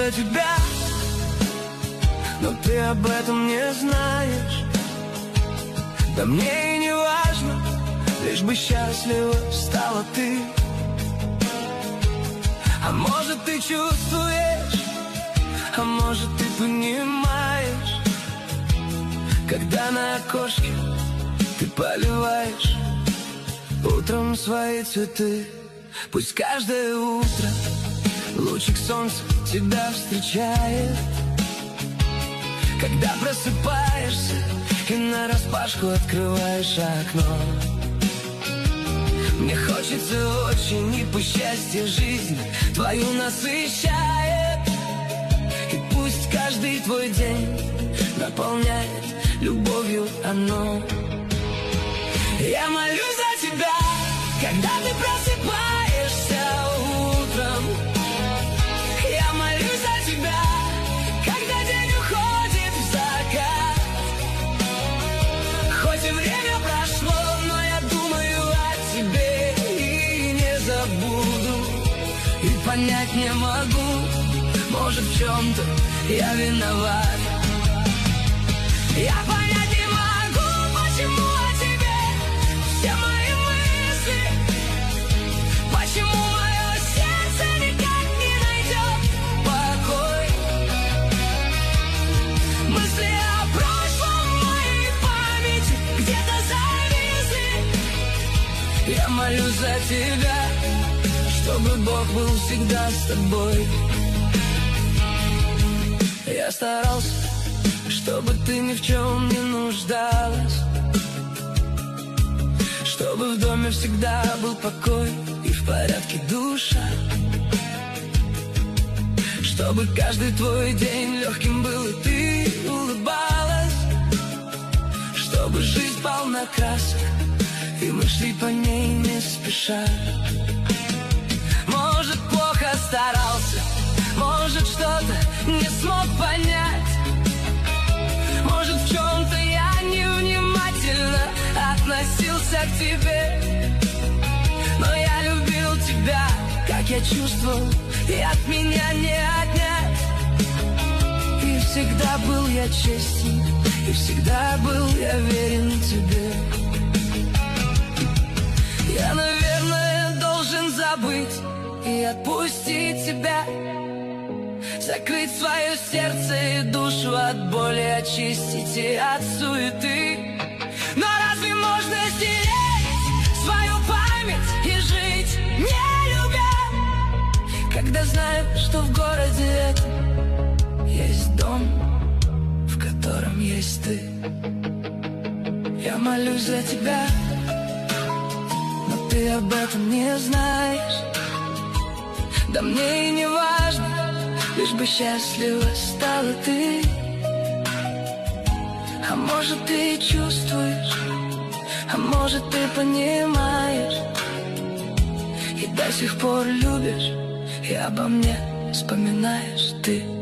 за тебя, но ты об этом не знаешь. Да мне и не важно, лишь бы счастлива стала ты. А может ты чувствуешь, а может ты понимаешь, когда на окошке ты поливаешь утром свои цветы. Пусть каждое утро лучик солнца тебя встречает, когда просыпаешься и нараспашку открываешь окно. Мне хочется очень, и пусть счастье жизни твою насыщает, и пусть каждый твой день наполняет любовью оно. Я молюсь за тебя, когда ты просыпаешься утром. Я молюсь за тебя, когда день уходит в закат. Хоть и время прошло, но я думаю о тебе и не забуду. И понять не могу, может в чем-то я виноват. Я понять не могу, почему о тебе все мои мысли, почему мое сердце никак не найдет покой. Мысли о прошлом моей памяти где-то зависли. Я молюсь за тебя, чтобы Бог был всегда с тобой. Я старался, чтобы ты ни в чем не нуждалась, чтобы в доме всегда был покой и в порядке душа, чтобы каждый твой день легким был и ты улыбалась, чтобы жизнь полна красок и мы шли по ней не спеша. Может, плохо старался, может, что-то не смог понять, может, в чем-то я невнимательно относился к тебе. Но я любил тебя, как я чувствовал, и от меня не отнять. И всегда был я честен, и всегда был я верен тебе. Я, наверное, должен забыть и отпустить тебя, закрыть свое сердце и душу от боли, очистить и от суеты. Но разве можно стереть свою память и жить, не любя, когда знаешь, что в городе этом есть дом, в котором есть ты? Я молюсь за тебя, но ты об этом не знаешь. Да мне и не важно, лишь бы счастлива стала ты. А может, ты чувствуешь, а может, ты понимаешь, и до сих пор любишь, и обо мне вспоминаешь ты.